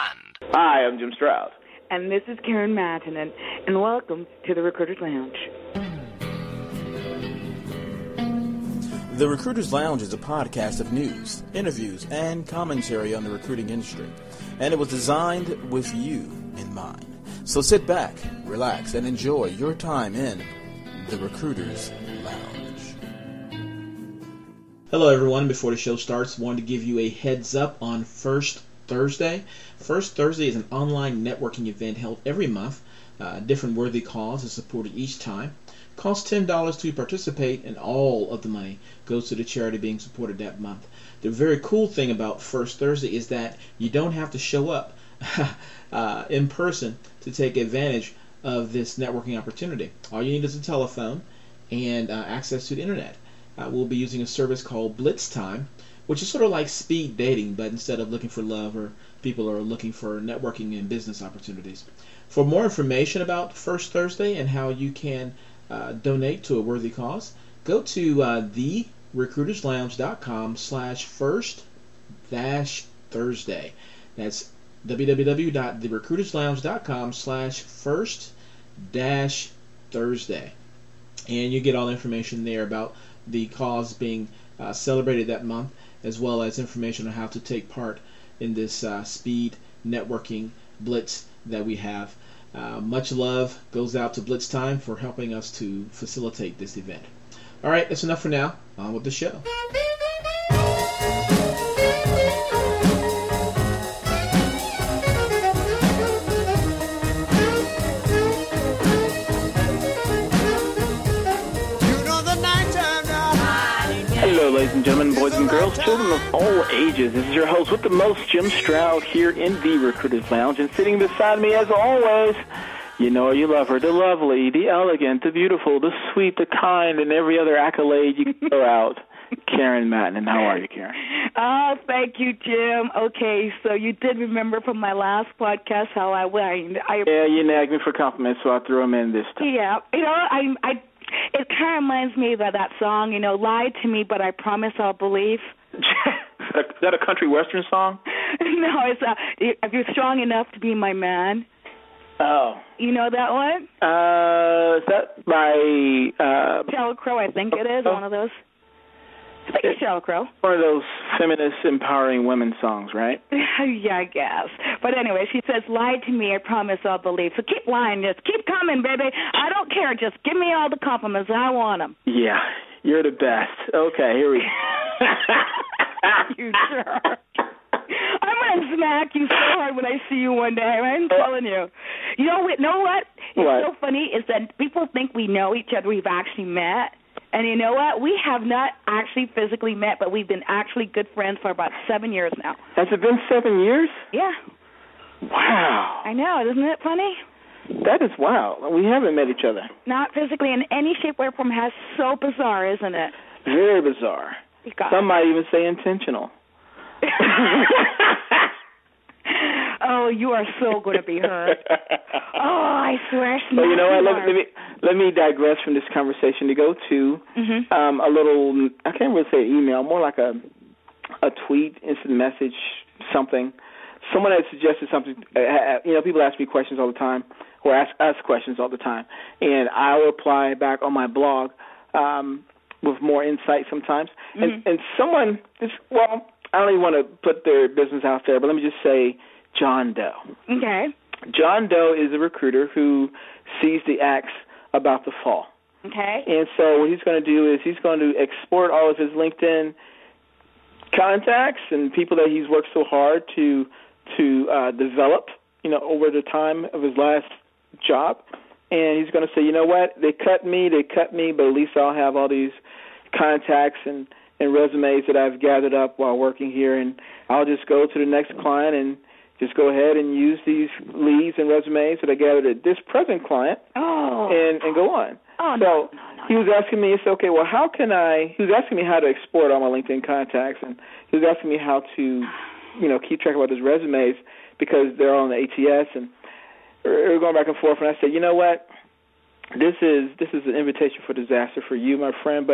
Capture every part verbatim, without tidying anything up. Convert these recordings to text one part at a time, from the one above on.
Land. Hi, I'm Jim Stroud. And this is Karen Mattinen, and welcome to the Recruiter's Lounge. The Recruiter's Lounge is a podcast of news, interviews, and commentary on the recruiting industry, and it was designed with you in mind. So sit back, relax, and enjoy your time in the Recruiter's Lounge. Hello, everyone. Before the show starts, I wanted to give you a heads up on First Thursday. First Thursday is an online networking event held every month. Uh, different worthy cause is supported each time. Costs ten dollars to participate, and all of the money goes to the charity being supported that month. The very cool thing about First Thursday is that you don't have to show up uh, in person to take advantage of this networking opportunity. All you need is a telephone and uh, access to the internet. Uh, we'll be using a service called Blitz Time, which is sort of like speed dating, but instead of looking for love, or people are looking for networking and business opportunities. For more information about First Thursday and how you can uh, donate to a worthy cause, go to uh, the recruiters lounge dot com slash first dash Thursday. That's w w w dot the recruiters lounge dot com slash first dash Thursday. And you get all the information there about the cause being uh, celebrated that month, as well as information on how to take part in this uh, speed networking blitz that we have. Uh, much love goes out to Blitz Time for helping us to facilitate this event. All right, that's enough for now. On with the show. Hello, ladies and gentlemen, boys and girls, children of all ages. This is your host with the most, Jim Stroud, here in the Recruiter's Lounge. And sitting beside me, as always, you know her, you love her, the lovely, the elegant, the beautiful, the sweet, the kind, and every other accolade you can throw out, Karen Mattinen. How are you, Karen? Oh, thank you, Jim. Okay, so you did remember from my last podcast how I whined. I, Yeah, you nagged me for compliments, so I threw them in this time. Yeah, you know, I, I, it kind of reminds me of that, that song, you know, lie to me, but I promise I'll believe. Is that a country western song? No, it's uh, if you're strong enough to be my man. Oh. You know that one? Uh, is that by... Uh, Sheryl Crow, I think it is, oh. one of those. I think it's Sheryl Crow. One of those feminist empowering women songs, right? Yeah, I guess. But anyway, she says, lie to me, I promise I'll believe. So keep lying, just keep coming, baby. I don't care. Just give me all the compliments. I want them. Yeah, you're the best. Okay, here we go. You sure? I'm going to smack you so hard when I see you one day. I'm telling you. You know, know what? It's What? so funny is that people think we know each other. We've actually met. And you know what? We have not actually physically met, but we've been actually good friends for about seven years now. Has it been seven years? Yeah. Wow. I know. Isn't it funny? That is wow. We haven't met each other. Not physically in any shape, way, or form. Has so bizarre, isn't it? Very bizarre. God. Some might even say intentional. Oh, you are so going to be hurt. Oh, I swear. Well, you know what? Let, are. let me let me digress from this conversation to go to Mm-hmm. um, a little. I can't really say email, more like a a tweet, instant message, something. Someone had suggested something. Uh, you know, people ask me questions all the time, or ask us questions all the time, and I'll reply back on my blog um, with more insight sometimes. Mm-hmm. And and someone, this, well, I don't even want to put their business out there, but let me just say John Doe. Okay. John Doe is a recruiter who sees the acts about to fall. Okay. And so what he's going to do is he's going to export all of his LinkedIn contacts and people that he's worked so hard to to uh, develop, you know, over the time of his last job. And he's going to say, you know what, they cut me, they cut me, but at least I'll have all these contacts and, and resumes that I've gathered up while working here, and I'll just go to the next client and just go ahead and use these leads and resumes that I gathered at this present client Oh. and, and go on. Oh, so no, no, no. he was asking me, he said, okay, well, how can I, he was asking me how to export all my LinkedIn contacts, and he was asking me how to, you know, keep track of all his resumes because they're all on the A T S, and we're going back and forth, and I said, you know what, this is this is an invitation for disaster for you, my friend, but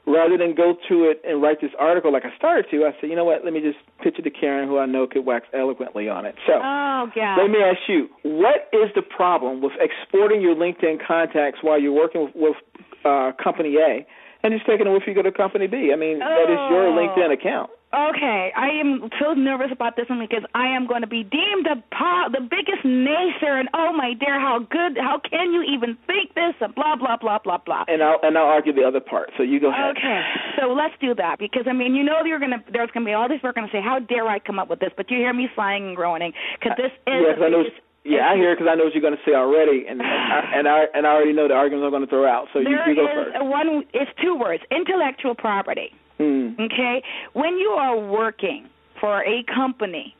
rather than go to it and write this article like I started to, I said, you know what, let me just pitch it to Karen, who I know could wax eloquently on it. So oh, God. let me ask you, what is the problem with exporting your LinkedIn contacts while you're working with, with uh, Company A and just taking it with you to Company B? I mean, oh. that is your LinkedIn account. Okay, I am so nervous about this one because I am going to be deemed the po- the biggest naysayer, and oh my dear, how good, how can you even think this, and blah, blah, blah, blah, blah. And I'll, and I'll argue the other part, so you go ahead. Okay, so let's do that because, I mean, you know you're gonna, there's going to be all these people are going to say, how dare I come up with this, but you hear me sighing and groaning because this is yeah, the I know, biggest Yeah, I hear it because I know what you're going to say already, and and I, and I and I already know the arguments I'm going to throw out. So you, you go first. There is one. It's two words: intellectual property. Mm. Okay, when you are working for a company,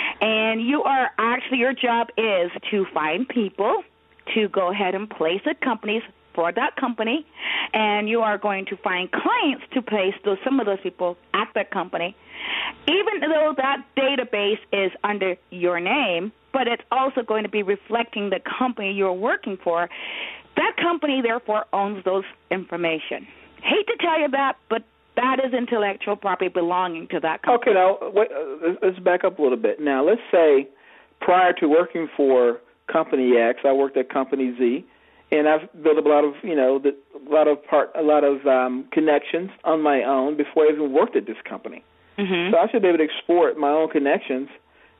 and you are actually your job is to find people to go ahead and place at companies for that company, and you are going to find clients to place those some of those people at that company, even though that database is under your name, but it's also going to be reflecting the company you're working for. That company, therefore, owns those information. Hate to tell you that, but that is intellectual property belonging to that company. Okay, now, wait, uh, let's back up a little bit. Now, let's say prior to working for Company X, I worked at Company Z, and I've built a lot of, you know, the, a lot of part, a lot of um, connections on my own before I even worked at this company. Mm-hmm. So I should be able to export my own connections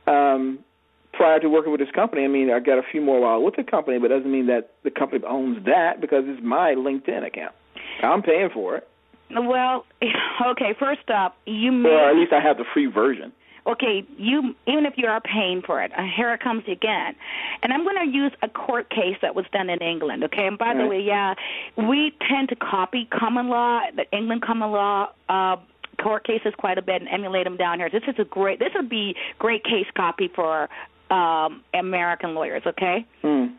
um, prior to working with this company. I mean, I got a few more while with the company, but it doesn't mean that the company owns that because it's my LinkedIn account. I'm paying for it. Well, okay, first up, you may... Or at least I have the free version. Okay, you even if you are paying for it, uh, here it comes again. And I'm going to use a court case that was done in England, okay? And by All the right. way, yeah, we tend to copy common law, the England common law uh, court cases quite a bit and emulate them down here. This is a great, this would be great case copy for um, American lawyers, okay? Mm.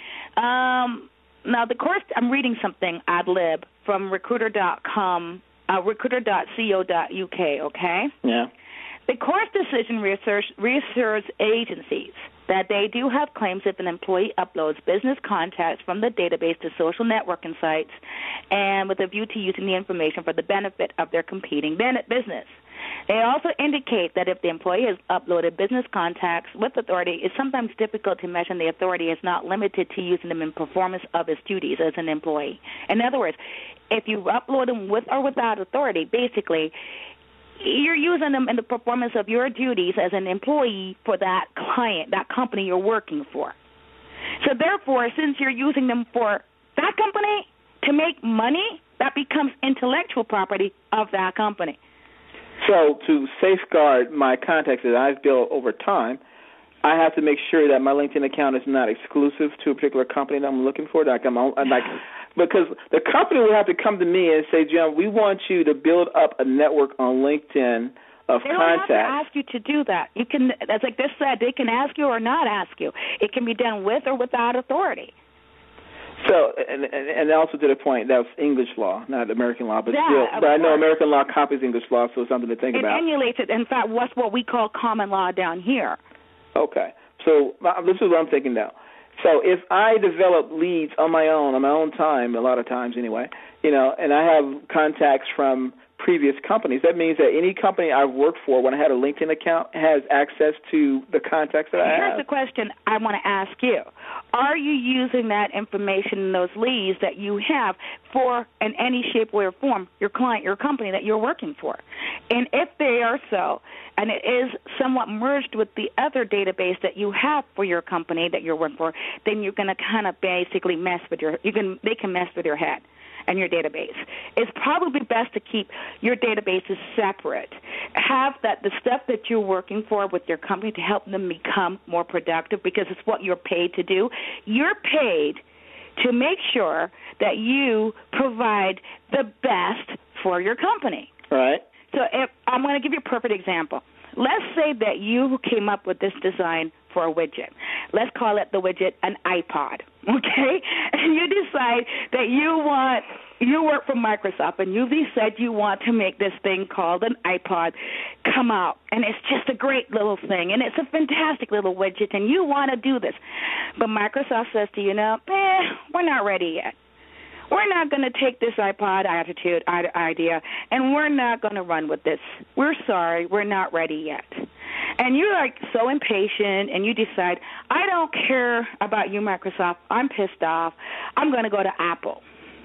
Um, now, the course, I'm reading something ad lib from recruiter dot com, uh, recruiter dot co dot uk, okay? Yeah. The court's decision reassures, reassures agencies that they do have claims if an employee uploads business contacts from the database to social networking sites and with a view to using the information for the benefit of their competing business. They also indicate that if the employee has uploaded business contacts with authority, it's sometimes difficult to imagine the authority is not limited to using them in performance of his duties as an employee. In other words, if you upload them with or without authority, basically, you're using them in the performance of your duties as an employee for that client, that company you're working for. So therefore, since you're using them for that company to make money, that becomes intellectual property of that company. So to safeguard my contacts that I've built over time, I have to make sure that my LinkedIn account is not exclusive to a particular company that I'm looking for. Like I'm, I'm like, because the company will have to come to me and say, Jim, we want you to build up a network on LinkedIn of they don't contacts. have to ask you to do that. You can, as like this said, they can ask you or not ask you. It can be done with or without authority. So, and, and, and also to the point, that was English law, not American law, but Yeah, still, of but I know course. American law copies English law, so it's something to think It about. emulates it. In fact, what's what we call common law down here. Okay. So uh, this is what I'm thinking now. So if I develop leads on my own, on my own time, a lot of times anyway, you know, and I have contacts from previous companies, that means that any company I've worked for when I had a LinkedIn account has access to the contacts that I Here's have. the question I want to ask you. Are you using that information in those leads that you have for, in any shape, way, or form, your client, your company that you're working for? And if they are so, and it is somewhat merged with the other database that you have for your company that you're working for, then you're going to kind of basically mess with your, you can, they can mess with your head and your database. It's probably best to keep your databases separate. Have that the stuff that you're working for with your company to help them become more productive because it's what you're paid to do. You're paid to make sure that you provide the best for your company. Right. So if, I'm going to give you a perfect example. Let's say that you came up with this design for a widget. Let's call it the widget an iPod, okay? And you decide that you want, you work for Microsoft, and you said you want to make this thing called an iPod come out. And it's just a great little thing, and it's a fantastic little widget, and you want to do this. But Microsoft says to you, no, eh, we're not ready yet. We're not going to take this iPod attitude idea, and we're not going to run with this. We're sorry, we're not ready yet. And you're like so impatient, and you decide, I don't care about you, Microsoft. I'm pissed off. I'm going to go to Apple.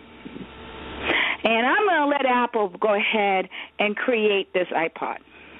And I'm going to let Apple go ahead and create this iPod.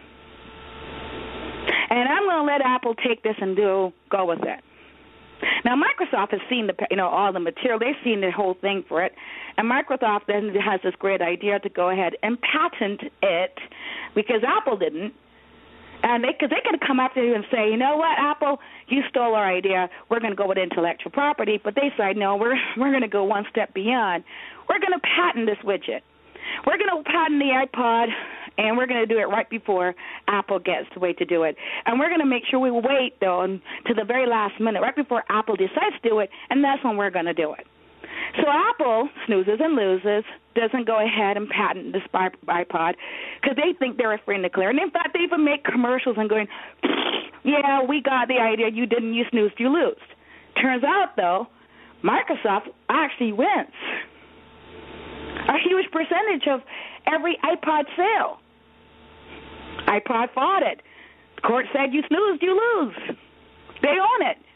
And I'm going to let Apple take this and do go with it. Now, Microsoft has seen the you know all the material. They've seen the whole thing for it. And Microsoft then has this great idea to go ahead and patent it because Apple didn't. And they, because they could come after you and say, you know what, Apple, you stole our idea. We're going to go with intellectual property. But they said, no, we're we're going to go one step beyond. We're going to patent this widget. We're going to patent the iPod, and we're going to do it right before Apple gets the way to do it. And we're going to make sure we wait, though, to the very last minute, right before Apple decides to do it, and that's when we're going to do it. So Apple snoozes and loses, doesn't go ahead and patent this iPod because they think they're free and clear. And in fact, they even make commercials and going, yeah, we got the idea. You didn't. You snoozed, you lose. Turns out, though, Microsoft actually wins a huge percentage of every iPod sale. iPod fought it. The court said you snoozed, you lose. They own it.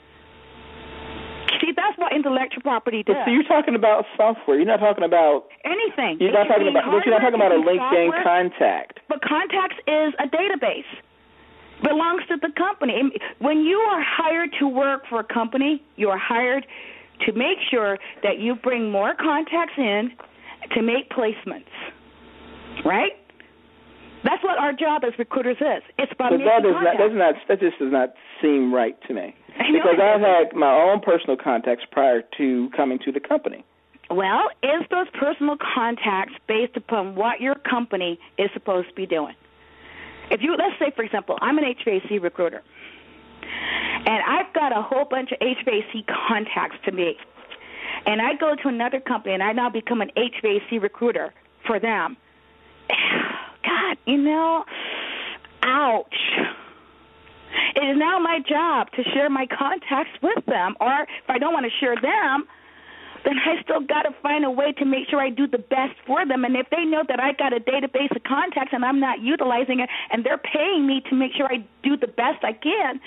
See, that's what intellectual property does. So you're talking about software. You're not talking about anything. You're not talking about. But you're not talking about a LinkedIn software, contact. But contacts is a database. Belongs to the company. When you are hired to work for a company, you are hired to make sure that you bring more contacts in to make placements, right? That's what our job as recruiters is. It's about but making that, is contacts. Not, that's not, that just does not seem right to me. Because I've had my own personal contacts prior to coming to the company. Well, is those personal contacts based upon what your company is supposed to be doing? If you, let's say, for example, I'm an H V A C recruiter, and I've got a whole bunch of H V A C contacts to make, and I go to another company, and I now become an H V A C recruiter for them. God, you know, ouch. It is now my job to share my contacts with them, or if I don't want to share them, then I still got to find a way to make sure I do the best for them. And if they know that I got a database of contacts and I'm not utilizing it, and they're paying me to make sure I do the best I can,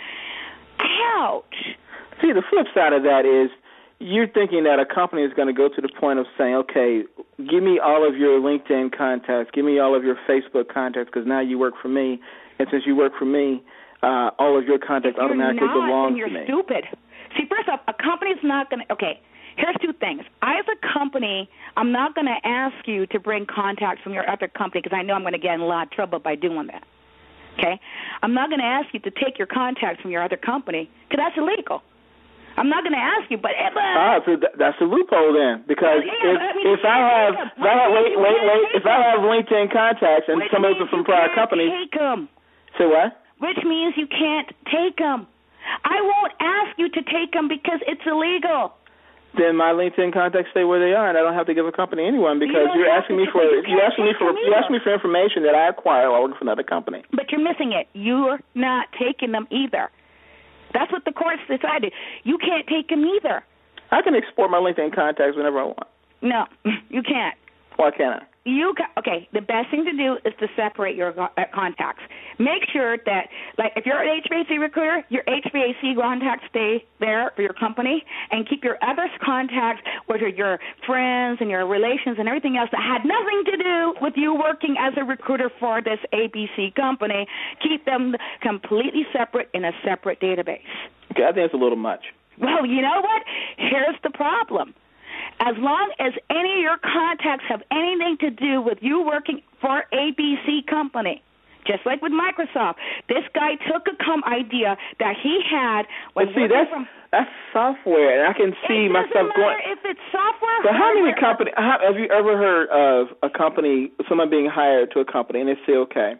ouch. See, the flip side of that is you're thinking that a company is going to go to the point of saying, okay, give me all of your LinkedIn contacts, give me all of your Facebook contacts, because now you work for me, and since you work for me, uh, all of your contacts if automatically you're not, belong then you're to me. You're stupid. See, first off, a company's not going to, okay, here's two things. I, as a company, I'm not going to ask you to bring contacts from your other company because I know I'm going to get in a lot of trouble by doing that. Okay? I'm not going to ask you to take your contacts from your other company because that's illegal. I'm not going to ask you, but if, uh, ah, so th- that's a loophole then, because yeah, if, I mean, if I have, if I have wait, wait, wait, if I have LinkedIn contacts and some of them from prior companies, take them. Say what? Which means you can't take them. I won't ask you to take them because it's illegal. Then my LinkedIn contacts stay where they are, and I don't have to give a company anyone because you you're asking me for you you're asking me for you asking me for information that I acquire while working for another company. But you're missing it. You're not taking them either. That's what the courts decided. You can't take them either. I can export my LinkedIn contacts whenever I want. No, you can't. Why can't I? You ca- okay? The best thing to do is to separate your uh, contacts. Make sure that, like, if you're an H V A C recruiter, your H V A C contacts stay there for your company, and keep your other contacts, which are your friends and your relations and everything else that had nothing to do with you working as a recruiter for this A B C company. Keep them completely separate in a separate database. Okay, I think it's a little much. Well, you know what? Here's the problem. As long as any of your contacts have anything to do with you working for A B C company, just like with Microsoft, this guy took a com idea that he had. But see, that's from, that's software, and I can see it myself matter going. If it's software, but how many company? How, have you ever heard of a company, someone being hired to a company, and they say, okay,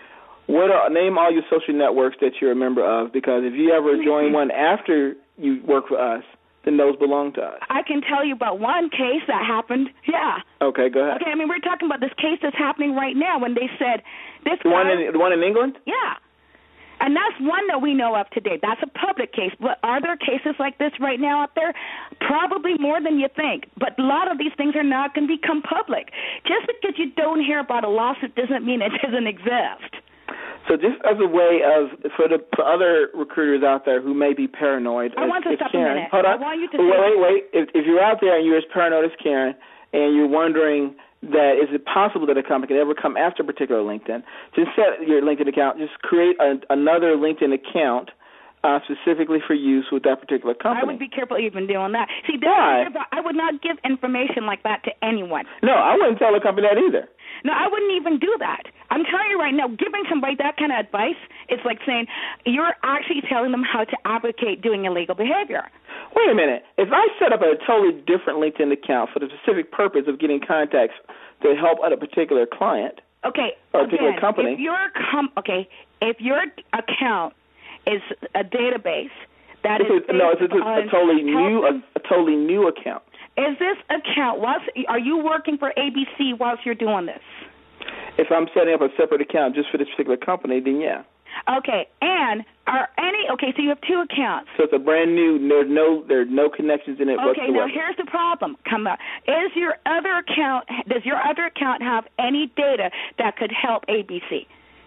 what are, name all your social networks that you're a member of? Because if you ever join one after you work for us, then those belong to us. I can tell you about one case that happened. Yeah. Okay, go ahead. Okay, I mean, we're talking about this case that's happening right now when they said this the guy, one in the one in England? Yeah. And that's one that we know of today. That's a public case. But are there cases like this right now out there? Probably more than you think. But a lot of these things are not going to become public. Just because you don't hear about a lawsuit doesn't mean it doesn't exist. So just as a way of, for the for other recruiters out there who may be paranoid. I as, want to as stop Karen, a minute. Hold on. I want you to wait, say wait, wait. If, if you're out there and you're as paranoid as Karen and you're wondering that is it possible that a company can ever come after a particular LinkedIn, just set your LinkedIn account, just create a, another LinkedIn account uh, specifically for use with that particular company. I would be careful even doing that. See, Why? I would not give information like that to anyone. No, I wouldn't tell a company that either. No, I wouldn't even do that. I'm telling you right now, giving somebody that kind of advice is like saying you're actually telling them how to advocate doing illegal behavior. Wait a minute. If I set up a totally different LinkedIn account for the specific purpose of getting contacts to help a particular client okay, or a again, particular company. If your com- okay, if your account is a database that is is a, no, it's a, a totally new a, a totally new account. Is this account, whilst, are you working for A B C whilst you're doing this? If I'm setting up a separate account just for this particular company, then yeah. Okay, and are any, okay, so you have two accounts. So it's a brand new, there's no, there's no connections in it okay, whatsoever. Now here's the problem. Come up. Is your other account, does your other account have any data that could help A B C?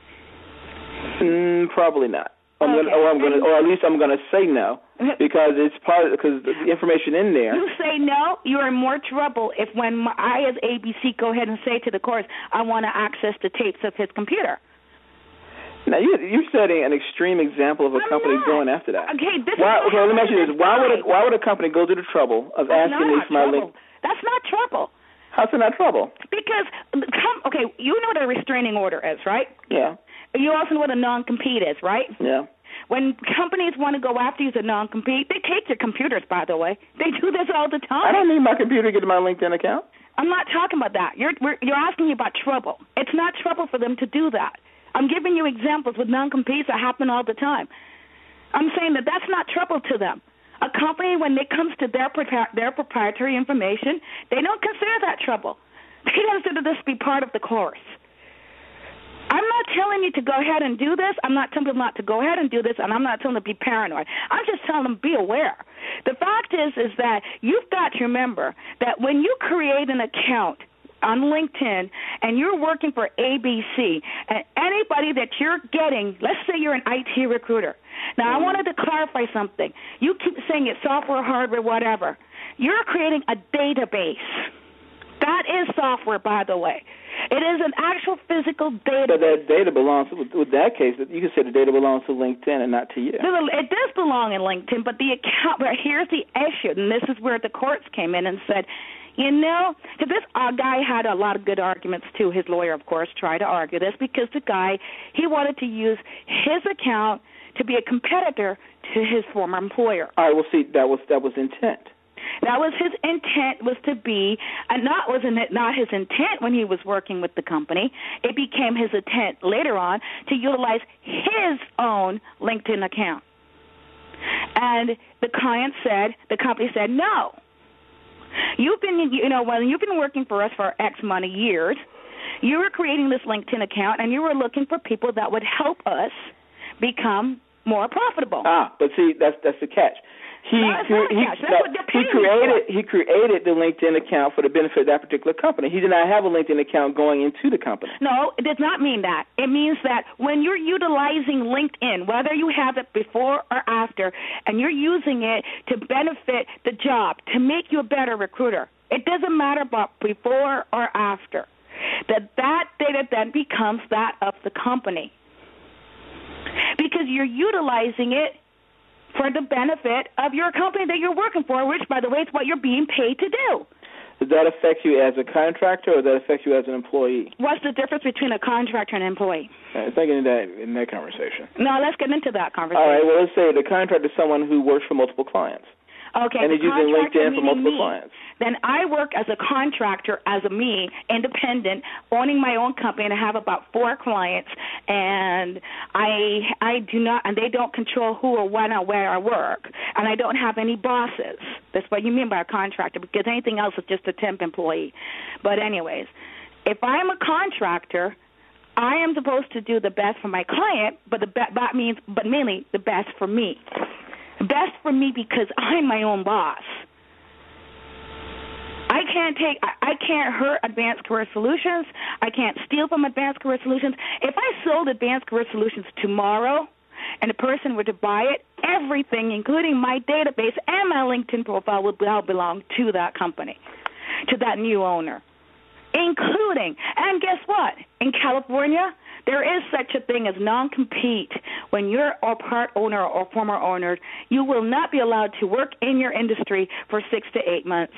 Mm, probably not. I'm okay. gonna, or I'm gonna, or at least I'm gonna say no, because it's part of, because the information in there. You say no, you're in more trouble if when my, I, as A B C, go ahead and say to the courts, I want to access the tapes of his computer. Now you, you're setting an extreme example of a I'm company not. going after that. Okay, this why, is okay. Let me ask you this: Why would a, why would a company go to the trouble of That's asking me for my trouble. link? That's not trouble. How's it not trouble? Because okay, you know what a restraining order is, right? Yeah. You also know what a non-compete is, right? Yeah. When companies want to go after you as a non-compete, they take your computers, by the way. They do this all the time. I don't need my computer to get to my LinkedIn account. I'm not talking about that. You're we're, you're asking me about trouble. It's not trouble for them to do that. I'm giving you examples with non-competes that happen all the time. I'm saying that that's not trouble to them. A company, when it comes to their their proprietary information, they don't consider that trouble. They consider this to be part of the course. I'm not telling you to go ahead and do this. I'm not telling them not to go ahead and do this, and I'm not telling them to be paranoid. I'm just telling them be aware. The fact is, is that you've got to remember that when you create an account on LinkedIn and you're working for A B C, and anybody that you're getting, let's say you're an I T recruiter. Now, I wanted to clarify something. You keep saying it's software, hardware, whatever. You're creating a database. That is software, by the way. It is an actual physical database. But that data belongs, with, with that case, you can say the data belongs to LinkedIn and not to you. It does belong in LinkedIn, but the account, but here's the issue, and this is where the courts came in and said, you know, because this uh, guy had a lot of good arguments, too. His lawyer, of course, tried to argue this because the guy, he wanted to use his account to be a competitor to his former employer. All right, well, see, that was that was intent. That was his intent, was to be, and not wasn't it not his intent when he was working with the company. It became his intent later on to utilize his own LinkedIn account. And the client said, the company said, no. You've been, you know, when you've been working for us for X amount of years, you were creating this LinkedIn account, and you were looking for people that would help us become more profitable. Ah, but see, that's that's the catch. He no, cre- he, no, he created he created the LinkedIn account for the benefit of that particular company. He did not have a LinkedIn account going into the company. No, it does not mean that. It means that when you're utilizing LinkedIn, whether you have it before or after, and you're using it to benefit the job, to make you a better recruiter, it doesn't matter about before or after. That that data then becomes that of the company. Because you're utilizing it for the benefit of your company that you're working for, which, by the way, is what you're being paid to do. Does that affect you as a contractor, or does that affect you as an employee? What's the difference between a contractor and an employee? I was thinking of that in that conversation. No, let's get into that conversation. All right, well, let's say the contractor is someone who works for multiple clients. Okay, and he's using LinkedIn for multiple me. clients. Then I work as a contractor, as a me, independent, owning my own company, and I have about four clients, and I I do not, and they don't control who or when or where I work, and I don't have any bosses. That's what you mean by a contractor, because anything else is just a temp employee. But anyways, if I'm a contractor, I am supposed to do the best for my client, but the be- that means, but mainly the best for me. Best for me because I'm my own boss. I can't take, I, I can't hurt Advanced Career Solutions. I can't steal from Advanced Career Solutions. If I sold Advanced Career Solutions tomorrow and a person were to buy it, everything, including my database and my LinkedIn profile, would now belong to that company, to that new owner, including, and guess what? In California, there is such a thing as non-compete. When you're a part owner or former owner, you will not be allowed to work in your industry for six to eight months.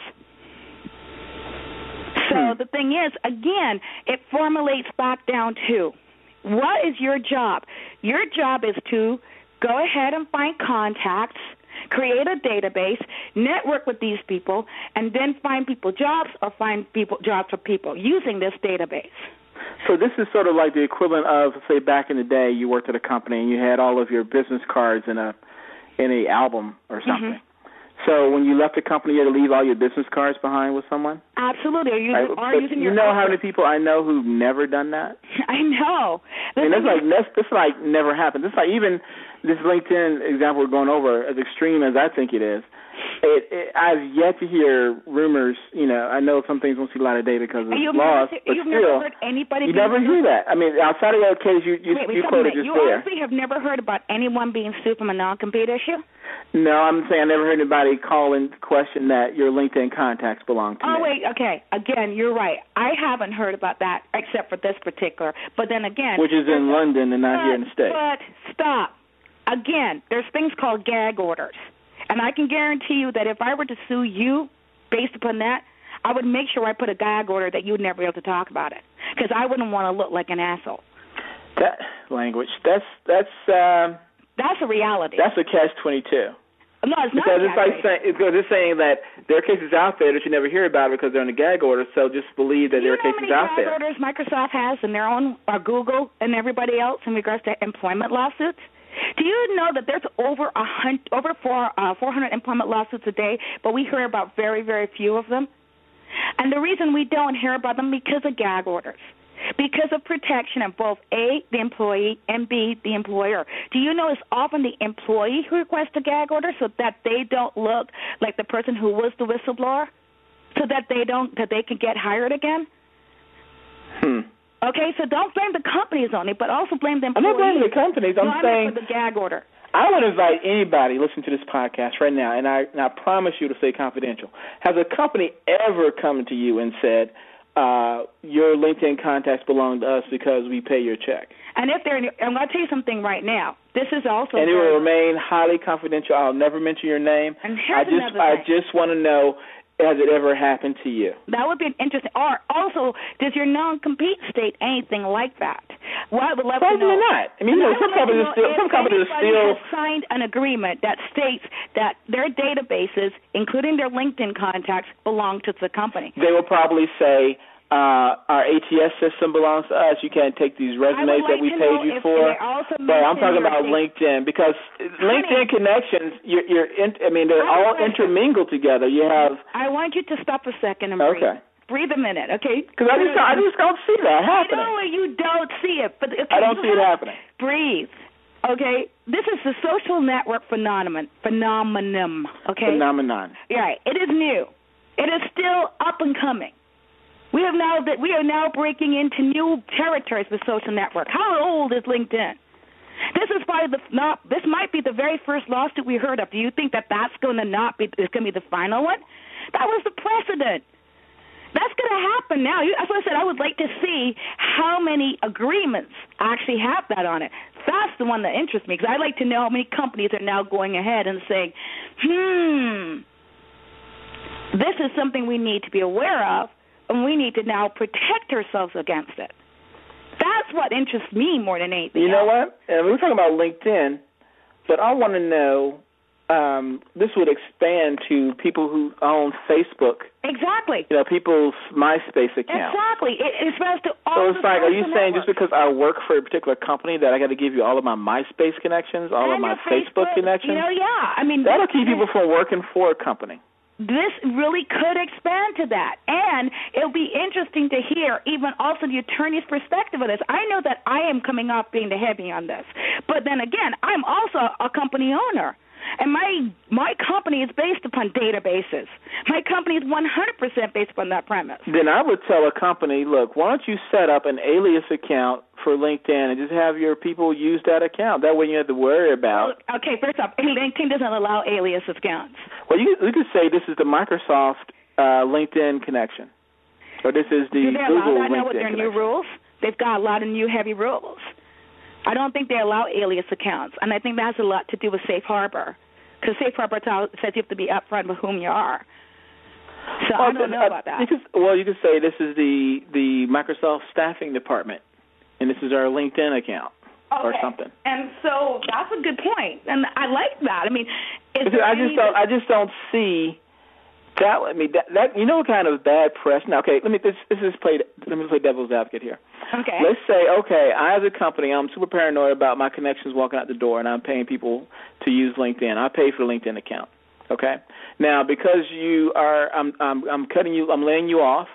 So the thing is, again, it formulates back down to what is your job? Your job is to go ahead and find contacts, create a database, network with these people, and then find people jobs or find people jobs for people using this database. So this is sort of like the equivalent of, say, back in the day, you worked at a company and you had all of your business cards in a in a album or something. Mm-hmm. So when you left the company, you had to leave all your business cards behind with someone? Absolutely. Are you, right. are using you your know own? How many people I know who've never done that? I know. I mean, that's like, that's, that's like never happened. This like even this LinkedIn example we're going over, as extreme as I think it is, it, it, I've yet to hear rumors. You know, I know some things won't see a lot of data because of you've laws, never, but you've still, never heard anybody you never hear that. I mean, outside of that case, you, you, wait, wait, you quoted just you there. You honestly have never heard about anyone being sued from a non-compete issue? No, I'm saying I never heard anybody call and question that your LinkedIn contacts belong to oh, me. Oh, wait, okay. Again, you're right. I haven't heard about that except for this particular. But then again. Which is in London and not but, here in the States. But stop. Again, there's things called gag orders. And I can guarantee you that if I were to sue you based upon that, I would make sure I put a gag order that you would never be able to talk about it. Because I wouldn't want to look like an asshole. That language, that's, that's, um, that's a reality. That's a catch twenty-two. No, it's not. Because it's like saying, it's, it's saying that there are cases out there that you never hear about because they're in a gag order. So just believe that you there are cases out there. You know how many gag orders Microsoft has in their own, or Google and everybody else in regards to employment lawsuits? Do you know that there's over a hundred, over four, uh, four hundred employment lawsuits a day, but we hear about very, very few of them? And the reason we don't hear about them because of gag orders. Because of protection of both A, the employee, and B, the employer. Do you know it's often the employee who requests a gag order so that they don't look like the person who was the whistleblower, so that they don't that they can get hired again? Hmm. Okay, so don't blame the companies on it, but also blame the employees. I'm not blaming the companies. I'm no, saying I'm for the gag order. I would invite anybody listening to this podcast right now, and I, and I promise you to stay confidential. Has a company ever come to you and said, Uh, your LinkedIn contacts belong to us because we pay your check? And if they're, I'm going to tell you something right now. This is also, and it will remain highly confidential. I'll never mention your name. And here's I just, another I thing. just want to know, has it ever happened to you? That would be an interesting. Or also, does your non-compete state anything like that? Well, I would love Probably to know. not. I mean, you know, some companies are still, some companies are still has signed an agreement that states that their databases, including their LinkedIn contacts, belong to the company. They will probably say, Uh, our A T S system belongs to us. You can't take these resumes like that we paid you for. But I'm talking about LinkedIn because Honey, LinkedIn connections, you're, you're in, I mean, they're all intermingled together. You have. I want you to stop a second and breathe. Okay. Breathe a minute, okay? Because I just, I just don't see that happening. I know you don't see it, but okay, I don't see it happening. Breathe. Okay, this is the social network phenomenon. Phenomenon. Okay. Phenomenon. Right. It is new. It is still up and coming. We have now that we are now breaking into new territories with social network. How old is LinkedIn? This is probably the not. This might be the very first lawsuit we heard of. Do you think that that's going to not be? Is going to be the final one? That was the precedent. That's going to happen now. As I said, I would like to see how many agreements actually have that on it. That's the one that interests me because I'd like to know how many companies are now going ahead and saying, "Hmm, this is something we need to be aware of." And we need to now protect ourselves against it. That's what interests me more than anything You know else. what? And we're talking about LinkedIn, but I want to know, um, this would expand to people who own Facebook. Exactly. You know, people's MySpace accounts. Exactly. It expands to all So it's the like, are you social saying networks. just because I work for a particular company that I got to give you all of my MySpace connections, all and of my your Facebook, Facebook connections? You know, yeah. I mean, That'll keep people from working for a company. this really could expand to that. And it'll be interesting to hear even also the attorney's perspective of this. I know that I am coming off being the heavy on this. But then again, I'm also a company owner. And my my company is based upon databases. My company is one hundred percent based upon that premise. Then I would tell a company, look, why don't you set up an alias account for LinkedIn and just have your people use that account. That way you don't have to worry about. Well, okay, first off, LinkedIn doesn't allow alias accounts. Well, you, you could say this is the Microsoft uh, LinkedIn connection. Or this is the Do they Google allow that LinkedIn now with their connection. new rules? They've got a lot of new heavy rules. I don't think they allow alias accounts, and I think that has a lot to do with Safe Harbor, because Safe Harbor says you have to be upfront with whom you are. So well, I don't know uh, about that. You could, well, you could say this is the, the Microsoft staffing department, and this is our LinkedIn account. Okay. Or something. And so that's a good point, and I like that. I mean, is I just don't. I just don't see that. I mean, that, that you know, what kind of bad press. Now, okay, let me this this is play. Let me play devil's advocate here. Okay. Let's say, okay, I as a company, I'm super paranoid about my connections walking out the door, and I'm paying people to use LinkedIn. I pay for the LinkedIn account. Okay. Now, because you are, I'm I'm I'm cutting you. I'm laying you off.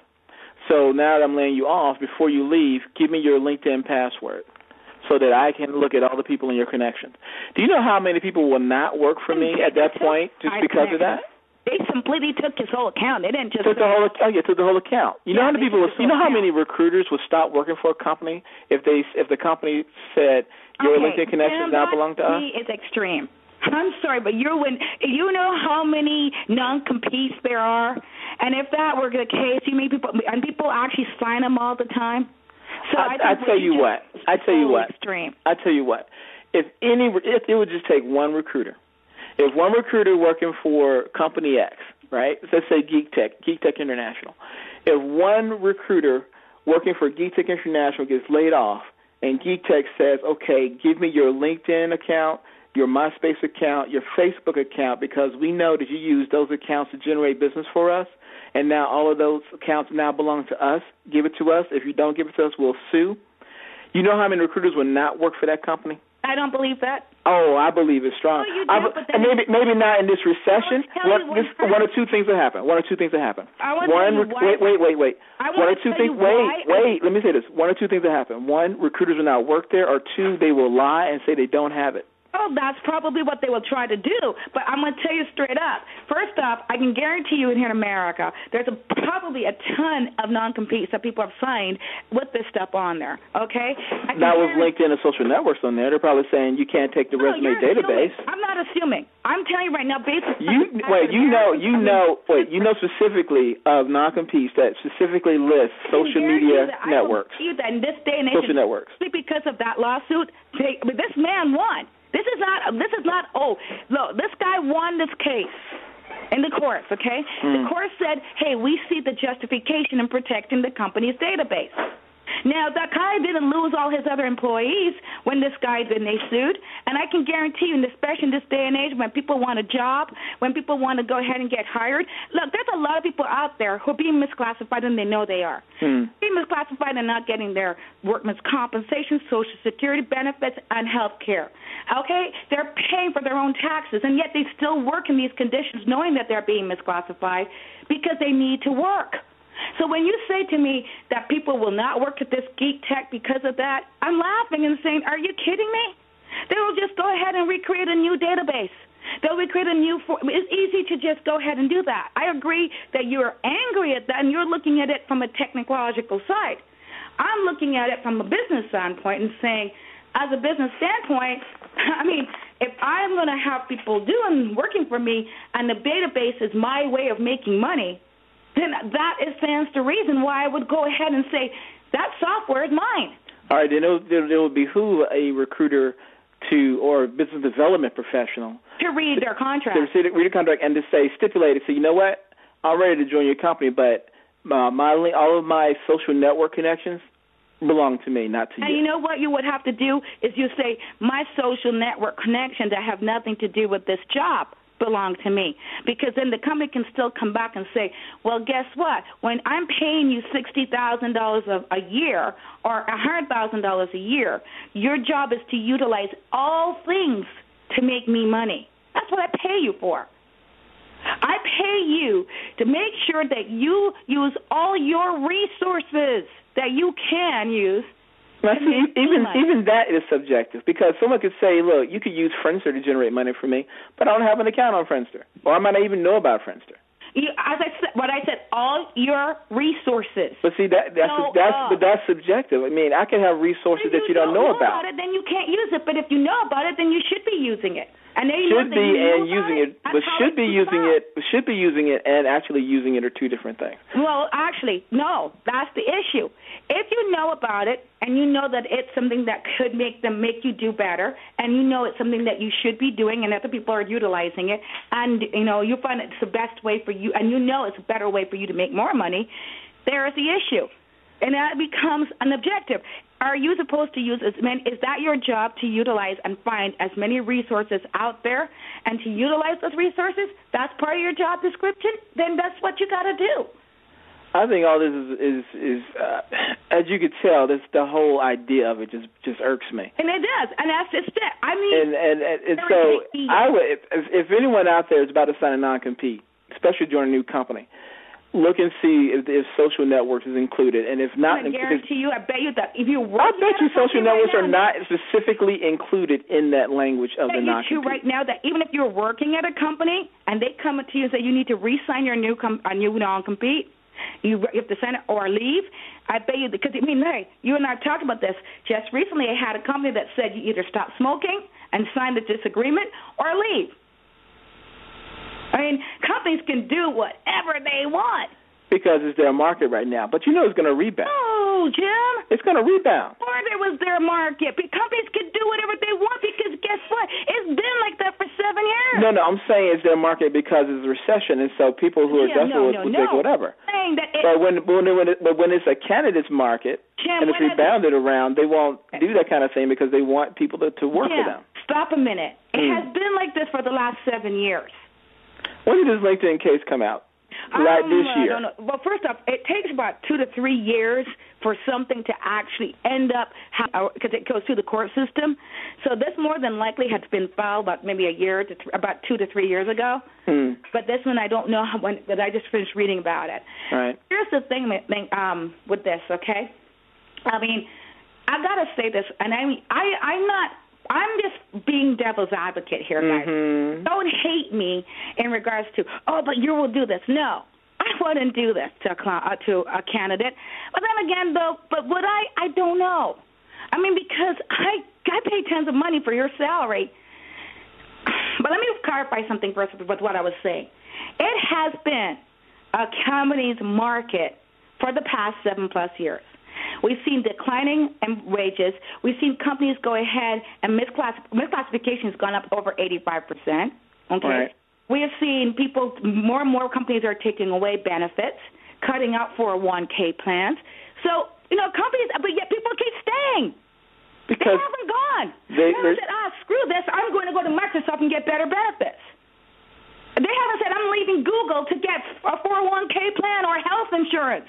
So now that I'm laying you off, before you leave, give me your LinkedIn password, so that I can look at all the people in your connections. Do you know how many people will not work for me at that point just because of that? They completely took his whole account. They didn't just took the whole. Oh, yeah, took the whole account. You yeah, know how many people? Will, you know how account. many recruiters would stop working for a company if they if the company said your okay. LinkedIn connections now belong to us? It's extreme. I'm sorry, but you're when you know how many non-competes there are, and if that were the case, you mean people and people actually sign them all the time. So I, I, I tell you what. I tell you what. Extreme. I tell you what. If any, if it would just take one recruiter, if one recruiter working for Company X, right? Let's say Geek Tech, Geek Tech International. If one recruiter working for Geek Tech International gets laid off, and Geek Tech says, "Okay, give me your LinkedIn account, your MySpace account, your Facebook account, because we know that you use those accounts to generate business for us." And now all of those accounts now belong to us. Give it to us. If you don't give it to us, we'll sue. You know how many recruiters will not work for that company? I don't believe that. Oh, I believe it's strong. Oh, you do, I, but and maybe maybe not in this recession. One, this, one or two things will happen. One or two things will happen. I want one, to tell you wait, why. wait, wait, wait. I one or want two to tell things. you Wait, why. wait. Let me say this. One or two things will happen. One, recruiters will not work there, or two, they will lie and say they don't have it. Oh, that's probably what they will try to do. But I'm going to tell you straight up. First off, I can guarantee you in here in America, there's a, probably a ton of non-competes that people have signed with this stuff on there, okay? Now with LinkedIn and social networks on there, they're probably saying you can't take the no, resume you're database. Assuming. I'm not assuming. I'm telling you right now, based on you wait, you know, you know, wait, you know specifically of non-competes that specifically list social media networks. I will that in this day and age, social networks. Because of that lawsuit, they, this man won. This is not, this is not, oh, look, this guy won this case in the courts, okay? Mm. The court said, hey, we see the justification in protecting the company's database. Now, that guy didn't lose all his other employees when this guy did, and they sued. And I can guarantee you, especially in this day and age, when people want a job, when people want to go ahead and get hired, look, there's a lot of people out there who are being misclassified, and they know they are. Hmm. Being misclassified and not getting their workman's compensation, Social Security benefits, and health care. Okay? They're paying for their own taxes, and yet they still work in these conditions knowing that they're being misclassified because they need to work. So when you say to me that people will not work at this Geek Tech because of that, I'm laughing and saying, are you kidding me? They will just go ahead and recreate a new database. They'll recreate a new form. It's easy to just go ahead and do that. I agree that you're angry at that, and you're looking at it from a technological side. I'm looking at it from a business standpoint and saying, as a business standpoint, I mean, if I'm going to have people doing, working for me, and the database is my way of making money, then that is stands the reason why I would go ahead and say that software is mine. All right, then it would behoove a recruiter to, or a business development professional, to read their contract. To read a contract and to say, stipulate it, say, you know what, I'm ready to join your company, but uh, my all of my social network connections belong to me, not to you. And you know what you would have to do is you say, my social network connections that have nothing to do with this job belong to me, because then the company can still come back and say, well, guess what? When I'm paying you sixty thousand dollars a year or one hundred thousand dollars a year, your job is to utilize all things to make me money. That's what I pay you for. I pay you to make sure that you use all your resources that you can use. Now, see, even even that is subjective, because someone could say, look, you could use Friendster to generate money for me, but I don't have an account on Friendster, or I might not even know about Friendster. You, as I said, what I said, all your resources. But see, that that's so, that's uh, but that's subjective. I mean, I can have resources that you don't, don't know, know about. about it, then you can't use it. But if you know about it, then you should be using it. And they should know be you and using it, it. but should be using it, should be using it, and actually using it are two different things. Well, actually, no, that's the issue. If you know about it and you know that it's something that could make them make you do better, and you know it's something that you should be doing, and other people are utilizing it, and you know you find it's the best way for you, and you know it's a better way for you to make more money, there is the issue, and that becomes an objective. Are you supposed to use as many? Is that your job to utilize and find as many resources out there and to utilize those resources? That's part of your job description? Then that's what you got to do. I think all this is is, is uh, as you could tell, this the whole idea of it just just irks me. And it does, and that's just it. I mean, and and, and, and so I would, if, if anyone out there is about to sign a non-compete, especially join a new company, look and see if, if social networks is included, and if not, I guarantee you, I bet you that if you're I bet you social networks right are now, not specifically included in that language of the non-compete. I bet you right now that even if you're working at a company and they come to you and say you need to re-sign your new com- a new non-compete, you have to sign it or leave. I bet you, because I mean, hey, you and I have talked about this just recently. I had a company that said you either stop smoking and sign the disagreement or leave. I mean, companies can do whatever they want. Because it's their market right now. But you know it's going to rebound. Oh, Jim. It's going to rebound. Or there was their market. Companies can do whatever they want because guess what? It's been like that for seven years. No, no, I'm saying it's their market because it's a recession, and so people who are yeah, desperate no, no, will no. take whatever. Saying that it, but when when, when, it, but when it's a candidate's market Jim, and it's rebounded around, they won't do that kind of thing because they want people to, to work Jim, for them. Stop a minute. It mm. has been like this for the last seven years. When did this LinkedIn case come out? Like um, this year. I don't know. Well, first off, it takes about two to three years for something to actually end up, because it goes through the court system. So this more than likely had been filed about maybe a year to th- about two to three years ago. Hmm. But this one I don't know how, when. But I just finished reading about it. Right. Here's the thing um, with this. Okay. I mean, I gotta say this, and I mean, I I'm not. I'm just being devil's advocate here, guys. Mm-hmm. Don't hate me in regards to, oh, but you will do this. No, I wouldn't do this to a, uh, to a candidate. But then again, though, but would I? I don't know. I mean, because I, I pay tons of money for your salary. But let me clarify something first with what I was saying. It has been a company's market for the past seven-plus years. We've seen declining wages. We've seen companies go ahead and misclass- misclassification has gone up over eighty-five percent. Okay. Right. We have seen people, more and more companies are taking away benefits, cutting out four oh one k plans. So, you know, companies, but yet people keep staying. Because they haven't gone. They, they haven't said, ah, screw this, I'm going to go to Microsoft and get better benefits. They haven't said, I'm leaving Google to get a four oh one k plan or health insurance.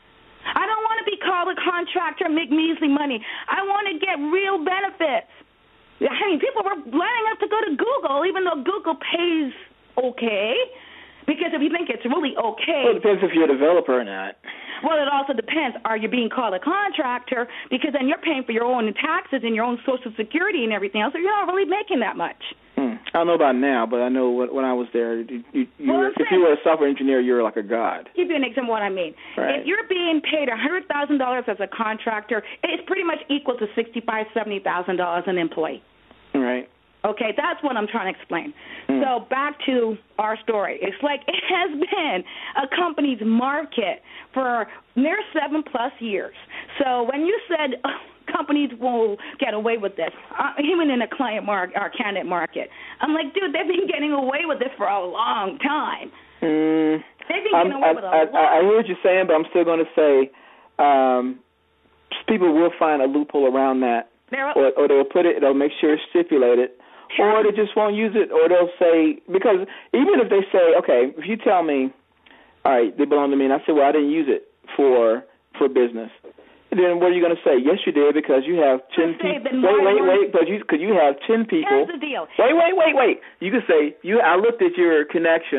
I don't want to be called a contractor and make measly money. I want to get real benefits. I mean, people were lining up to go to Google, even though Google pays okay, because if you think it's really okay. Well, it depends if you're a developer or not. Well, it also depends. Are you being called a contractor? Because then you're paying for your own taxes and your own Social Security and everything else, so you're not really making that much. Hmm. I don't know about now, but I know when, when I was there, you, you, you well, were, if you were a software engineer, you were like a god. I'll give you an example of what I mean. Right. If you're being paid one hundred thousand dollars as a contractor, it's pretty much equal to sixty-five thousand dollars, seventy thousand dollars an employee. Right. Okay, that's what I'm trying to explain. Hmm. So back to our story. It's like it has been a company's market for near seven-plus years. So when you said oh, companies will get away with this, uh, even in a client market or candidate market, I'm like, dude, they've been getting away with this for a long time. Mm, they've been getting I'm, away I, with a I, long I, I hear what you're saying, but I'm still going to say um, people will find a loophole around that. Or, or they'll put it, they'll make sure it's stipulated, or they just won't use it, or they'll say, because even if they say, okay, if you tell me, all right, they belong to me, and I say, well, I didn't use it for for business, then what are you going to say? Yes, you did, because you have ten people. Wait, wait, wait, because you, cause you have ten people. Here's the deal. Wait, wait, wait, wait. You could say, you. I looked at your connections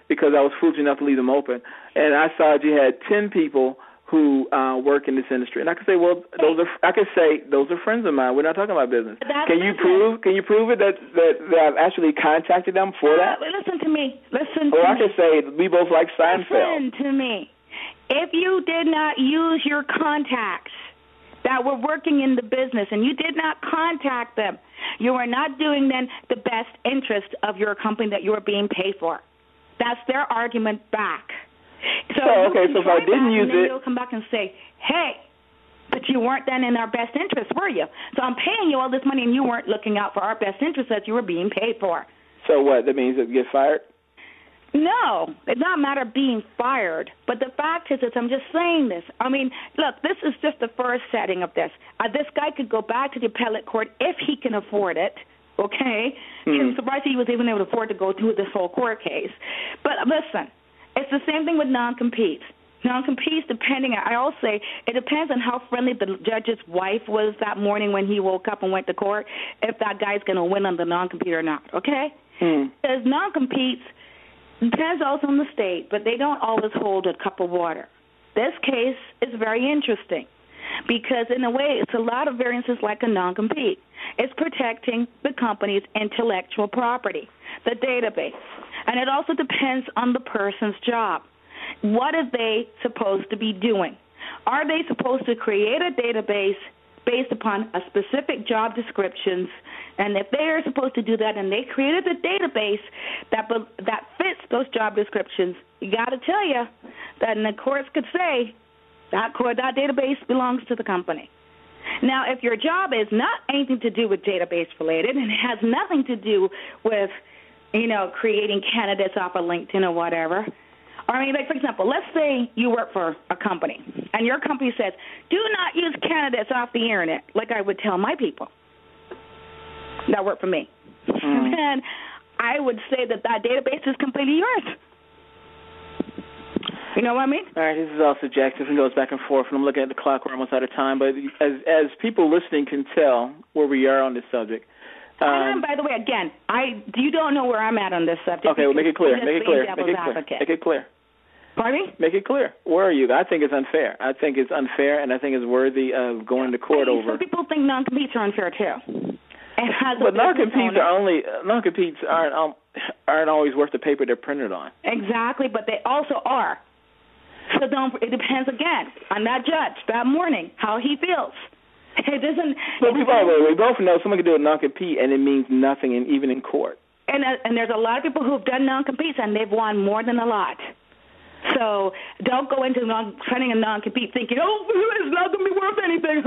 because I was foolish enough to leave them open. And I saw that you had ten people who uh, work in this industry, and I could say, well, those are I could say those are friends of mine. We're not talking about business. That's can you listen. prove? Can you prove it that that, that I've actually contacted them for uh, that? Listen to me. Listen or to I me. could say we both like Seinfeld. Listen to me. If you did not use your contacts that were working in the business and you did not contact them, you are not doing then the best interest of your company that you are being paid for. That's their argument back. So, so okay, so if I didn't use and then it, you'll come back and say, hey, but you weren't then in our best interest, were you? So I'm paying you all this money and you weren't looking out for our best interest that you were being paid for. So what? That means that you get fired? No, it's not a matter of being fired. But the fact is, is I'm just saying this. I mean, look, this is just the first setting of this. Uh, this guy could go back to the appellate court if he can afford it. Okay? Mm-hmm. I'm surprised he was even able to afford to go through this whole court case. But listen, it's the same thing with non-competes. Non-competes, depending, I'll say, it depends on how friendly the judge's wife was that morning when he woke up and went to court, if that guy's going to win on the non-compete or not, okay? Mm. Because non-competes depends also on the state, but they don't always hold a cup of water. This case is very interesting because, in a way, it's a lot of variances like a non-compete. It's protecting the company's intellectual property, the database. And it also depends on the person's job. What are they supposed to be doing? Are they supposed to create a database based upon a specific job descriptions? And if they are supposed to do that and they created a database that that fits those job descriptions, you got to tell you that the courts could say that court, that database belongs to the company. Now, if your job is not anything to do with database related and it has nothing to do with, you know, creating candidates off of LinkedIn or whatever, or, I mean, like, for example, let's say you work for a company, and your company says, do not use candidates off the Internet, like I would tell my people that work for me. Mm. Then I would say that that database is completely yours. You know what I mean? All right, this is all subjective and goes back and forth, and I'm looking at the clock. We're almost out of time. But as as people listening can tell where we are on this subject. Um, and by the way, again, I you don't know where I'm at on this subject. Okay, well, make it clear. Make it clear. Make it clear. Advocate. Make it clear. Pardon me? Make it clear. Where are you? I think it's unfair. I think it's unfair, and I think it's worthy of going to court hey, over. Some people think non-competes are unfair too. And has but non-competes are only non-competes aren't um, aren't always worth the paper they're printed on. Exactly, but they also are. So don't. It depends again on that judge that morning how he feels. It doesn't. But we, both, we both know someone can do a non-compete and it means nothing, in, even in court. And uh, and there's a lot of people who've done non-competes and they've won more than a lot. So don't go into non, signing a non-compete thinking, oh, it's not going to be worth anything.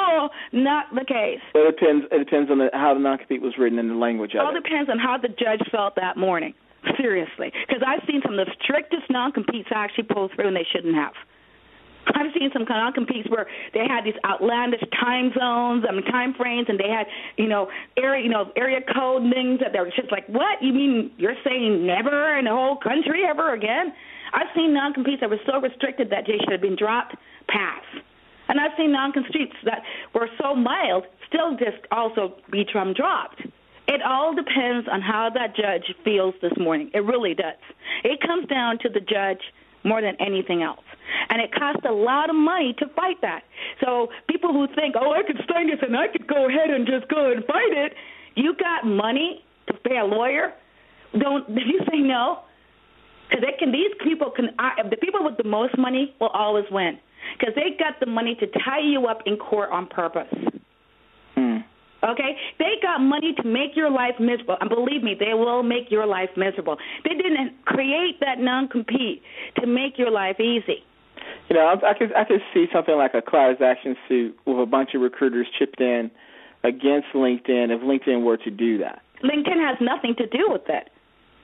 Not the case. But it depends. It depends on the, how the non-compete was written and the language of it. It all depends on how the judge felt that morning. Seriously, because I've seen some of the strictest non-competes actually pull through and they shouldn't have. I've seen some non-competes where they had these outlandish time zones, I mean time frames, and they had, you know, area, you know, area code things that they were just like, what? You mean you're saying never in the whole country ever again? I've seen non-competes that were so restricted that they should have been dropped, pass. And I've seen non-competes that were so mild, still just also be drum dropped. It all depends on how that judge feels this morning. It really does. It comes down to the judge more than anything else. And it costs a lot of money to fight that. So people who think, oh, I could sign this and I could go ahead and just go and fight it, you got money to pay a lawyer? Don't did you say no? Because they can. These people can. Uh, the people with the most money will always win because they got the money to tie you up in court on purpose. Hmm. Okay? They got money to make your life miserable. And believe me, they will make your life miserable. They didn't create that non-compete to make your life easy. You know, I, I could I could see something like a class action suit with a bunch of recruiters chipped in against LinkedIn if LinkedIn were to do that. LinkedIn has nothing to do with it.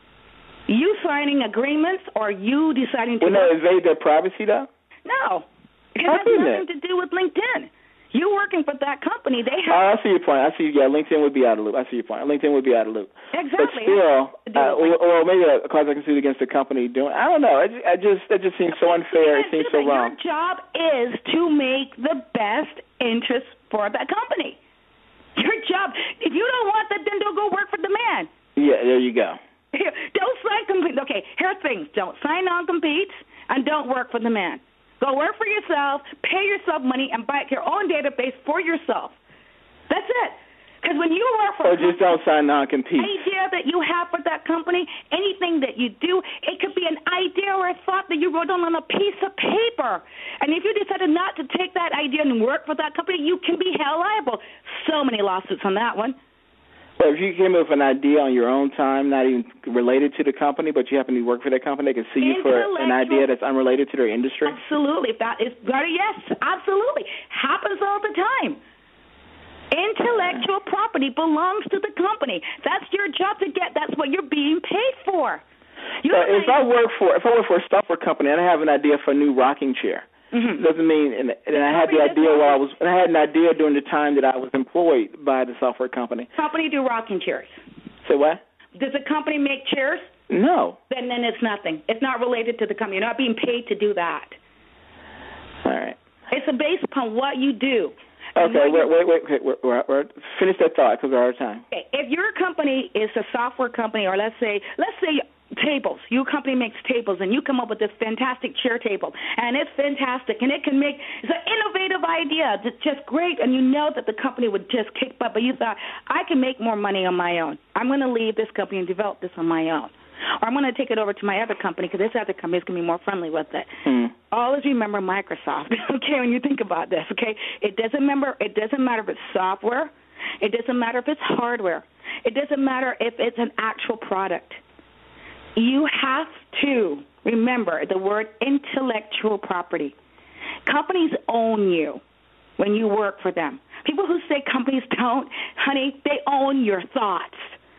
You signing agreements or you deciding to... Well, no, invade their privacy, though? No. It How has nothing it? to do with LinkedIn. You working for that company, they have... Oh, I see your point. I see, yeah, LinkedIn would be out of the loop. I see your point. LinkedIn would be out of the loop. Exactly. But still, uh, or, or maybe a class action suit against the company doing... I don't know. It, I just, it just seems so unfair. It seems so wrong. Your job is to make the best interest for that company. Your job... If you don't want that, then don't go work for the man. Yeah, there you go. Don't sign non-compete. Okay, here's things. Don't sign non-competes and don't work for the man. Go work for yourself, pay yourself money, and buy your own database for yourself. That's it. Because when you work for or just don't sign non-compete. idea that you have for that company, anything that you do, it could be an idea or a thought that you wrote down on a piece of paper. And if you decided not to take that idea and work for that company, you can be held liable. So many lawsuits on that one. But if you came up with an idea on your own time, not even related to the company, but you happen to work for that company, they can sue you for an idea that's unrelated to their industry? Absolutely. If that is, yes, absolutely. Happens all the time. Intellectual property belongs to the company. That's your job to get. That's what you're being paid for. You so if I work for if I work for a software company and I have an idea for a new rocking chair, mm-hmm. doesn't mean and, and I had the idea while I was and I had an idea during the time that I was employed by the software company. Company do rocking chairs. Say what? Does the company make chairs? No. Then then it's nothing. It's not related to the company. You're not being paid to do that. All right. It's based upon what you do. Okay, wait, wait, wait, wait, wait, wait, wait. Finish that thought because we're out of time. Okay, if your company is a software company, or let's say, let's say tables, your company makes tables, and you come up with this fantastic chair table, and it's fantastic, and it can make, it's an innovative idea, it's just great, and you know that the company would just kick butt, but you thought, I can make more money on my own. I'm going to leave this company and develop this on my own. Or I'm going to take it over to my other company because this other company is going to be more friendly with it. Hmm. Always remember Microsoft, okay, when you think about this, okay? It doesn't, remember, it doesn't matter if it's software. It doesn't matter if it's hardware. It doesn't matter if it's an actual product. You have to remember the word intellectual property. Companies own you when you work for them. People who say companies don't, honey, they own your thoughts.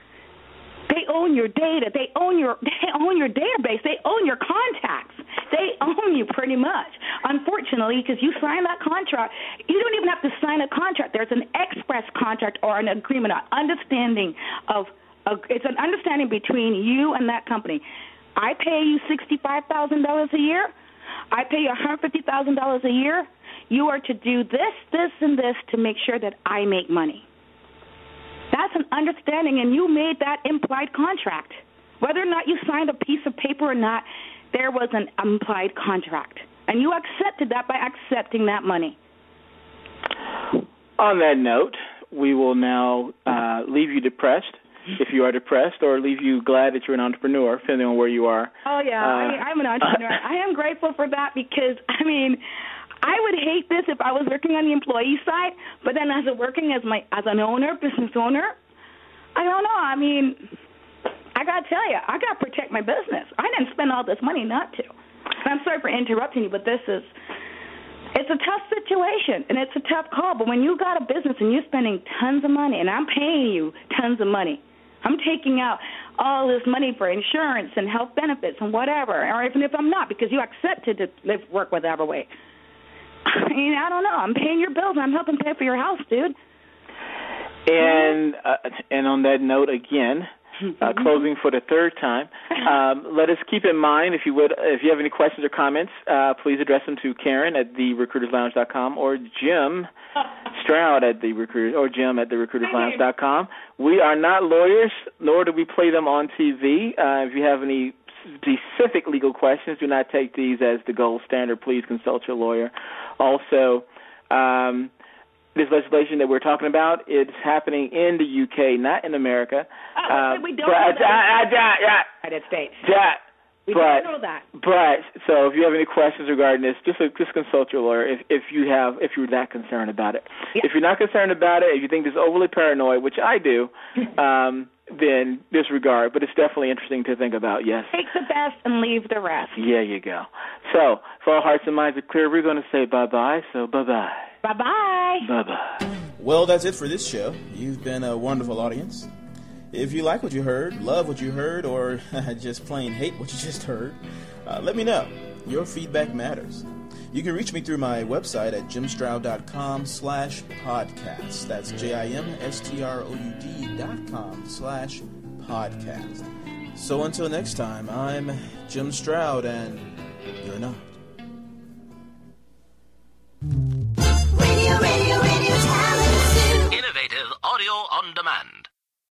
They own your data. They own your they own your database. They own your contacts. They own you pretty much. Unfortunately, because you sign that contract, you don't even have to sign a contract. There's an express contract or an agreement, an understanding of a, it's an understanding between you and that company. I pay you sixty-five thousand dollars a year. I pay you one hundred fifty thousand dollars a year. You are to do this, this, and this to make sure that I make money. That's an understanding, and you made that implied contract. Whether or not you signed a piece of paper or not, there was an implied contract. And you accepted that by accepting that money. On that note, we will now uh, leave you depressed, if you are depressed, or leave you glad that you're an entrepreneur, depending on where you are. Oh, yeah, uh, I, I'm an entrepreneur. I am grateful for that because, I mean, I would hate this if I was working on the employee side, but then as a working as my as an owner, business owner, I don't know. I mean, I got to tell you, I got to protect my business. I didn't spend all this money not to. And I'm sorry for interrupting you, but this is, it's a tough situation, and it's a tough call. But when you got a business and you're spending tons of money, and I'm paying you tons of money, I'm taking out all this money for insurance and health benefits and whatever, or even if I'm not, because you accepted to live, work with Everway. I mean, I don't know. I'm paying your bills, and I'm helping pay for your house, dude. And uh, and on that note, again, uh, closing for the third time, um, let us keep in mind, if you would, if you have any questions or comments, uh, please address them to Karen at the recruiters lounge dot com or Jim Stroud at the recruiter or Jim at the recruiters lounge dot com. We are not lawyers, nor do we play them on T V. Uh, if you have any specific legal questions, do not take these as the gold standard. Please consult your lawyer. Also, um, this legislation that we're talking about, it's happening in the U K, not in America. Oh, uh, we don't but, know that. Uh, uh, uh, United States. Yeah. We but, don't know that. But so if you have any questions regarding this, just just consult your lawyer if if you have if you're that concerned about it. Yeah. If you're not concerned about it, if you think this is overly paranoid, which I do, um, then disregard. But it's definitely interesting to think about. Yes. Take the best and leave the rest. Yeah, you go. So for our hearts and minds are clear, we're going to say bye bye. So bye bye. Bye bye. Bye bye. Well, that's it for this show. You've been a wonderful audience. If you like what you heard, love what you heard, or just plain hate what you just heard, uh, let me know. Your feedback matters. You can reach me through my website at jimstroud.com slash podcast. That's J-I-M-S-T-R-O-U-D dot com slash podcast. So until next time, I'm Jim Stroud, and you're not.